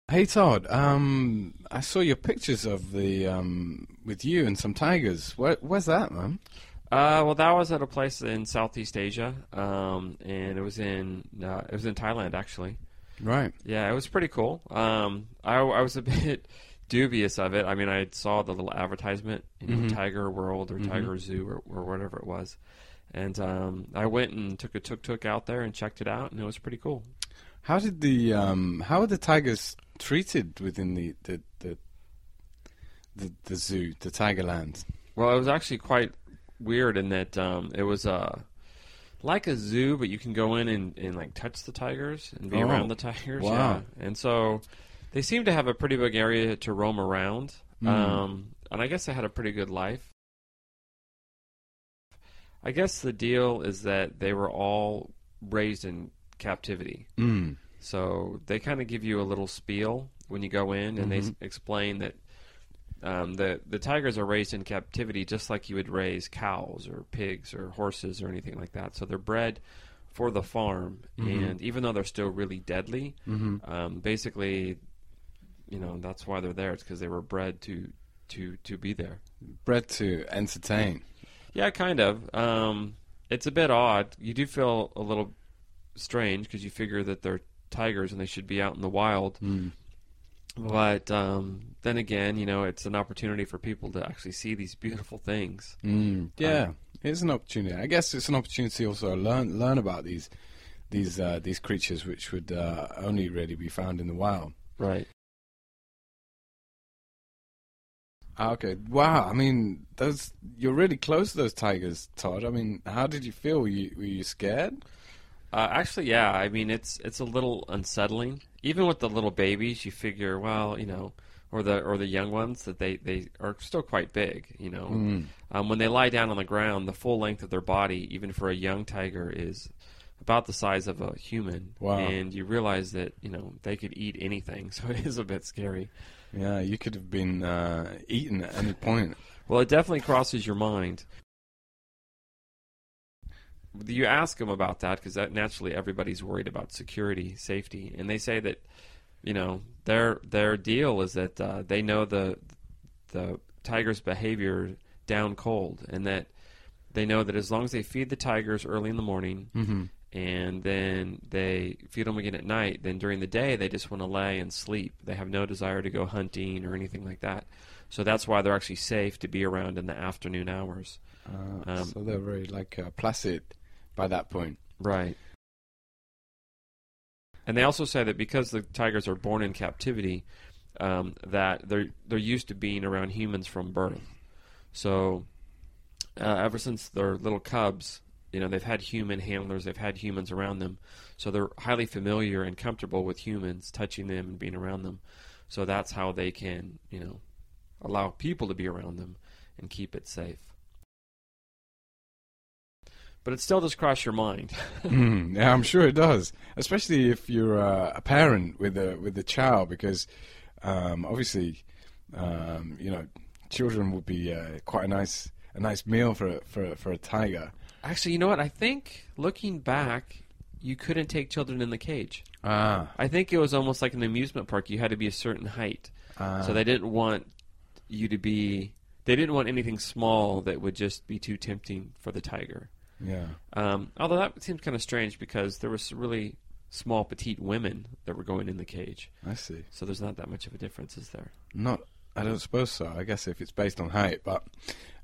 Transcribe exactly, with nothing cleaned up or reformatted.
Hey Todd, um, I saw your pictures of the um, with you and some tigers. Where, where's that, man? Uh, well, that was at a place in Southeast Asia, um, and it was in uh, it was in Thailand actually. Right. Yeah, it was pretty cool. Um, I, I was a bit dubious of it. I mean, I saw the little advertisement, you know, hmm Tiger World or hmm Tiger Zoo or, or whatever it was, and um, I went and took a tuk-tuk out there and checked it out, and it was pretty cool. How did the um, how are the tigers treated within the the the, the, the zoo, the Tigerland? Well, it was actually quite weird in that um, it was uh, like a zoo, but you can go in and, and like touch the tigers and be Oh, around the tigers. wow. Yeah, and so they seem to have a pretty big area to roam around. Mm. Um, and I guess they had a pretty good life. I guess the deal is that they were all raised in captivity. Mm. So they kind of give you a little spiel when you go in, and they hmm s- explain that um, the the tigers are raised in captivity just like you would raise cows or pigs or horses or anything like that. So they're bred for the farm, hmm and even though they're still really deadly, hmm um, basically, you know, that's why they're there. It's because they were bred to to to be there. Bred to entertain. Yeah, kind of. Um, it's a bit odd. You do feel a little strange because you figure that they're tigers and they should be out in the wild. Mm. But um, then again, you know, it's an opportunity for people to actually see these beautiful things. Mm. Yeah, it's an opportunity. I guess it's an opportunity also to learn learn about these these uh, these creatures which would uh, only really be found in the wild. Right. Ah, okay. Wow. I mean, those you're really close to those tigers, Todd. I mean, how did you feel? Were you were you scared? Uh, actually, yeah. I mean, it's it's a little unsettling. Even with the little babies, you figure, well, you know, or the or the young ones, that they, they are still quite big. You know, Mm. um, when they lie down on the ground, the full length of their body, even for a young tiger, is about the size of a human. Wow. And you realize that you know they could eat anything, so it is a bit scary. Yeah, you could have been uh, eaten at any point. Well, it definitely crosses your mind. You ask them about that because that naturally everybody's worried about security, safety, and they say that you know their their deal is that uh, they know the the tiger's behavior down cold, and that they know that as long as they feed the tigers early in the morning hmm and then they feed them again at night, then during the day they just want to lay and sleep. They have no desire to go hunting or anything like that. So that's why they're actually safe to be around in the afternoon hours. Uh, Um, so they're very like uh, placid by that point. Right. And they also say that because the tigers are born in captivity, um, that they're they're used to being around humans from birth. So uh, ever since they're little cubs, you know, they've had human handlers, they've had humans around them, so they're highly familiar and comfortable with humans, touching them and being around them. So that's how they can, you know, allow people to be around them and keep it safe. But it still does cross your mind. Mm, yeah, I'm sure it does, especially if you're uh, a parent with a with a child, because um, obviously, um, you know, children would be uh, quite a nice a nice meal for a, for a, for a tiger. Actually, you know what? I think looking back, you couldn't take children in the cage. Ah, I think it was almost like an amusement park. You had to be a certain height. ah. So they didn't want you to be, they didn't want anything small that would just be too tempting for the tiger. Yeah. Um, although that seems kind of strange because there was really small, petite women that were going in the cage. I see. So there's not that much of a difference, is there? Not, I don't suppose so. I guess if it's based on height, but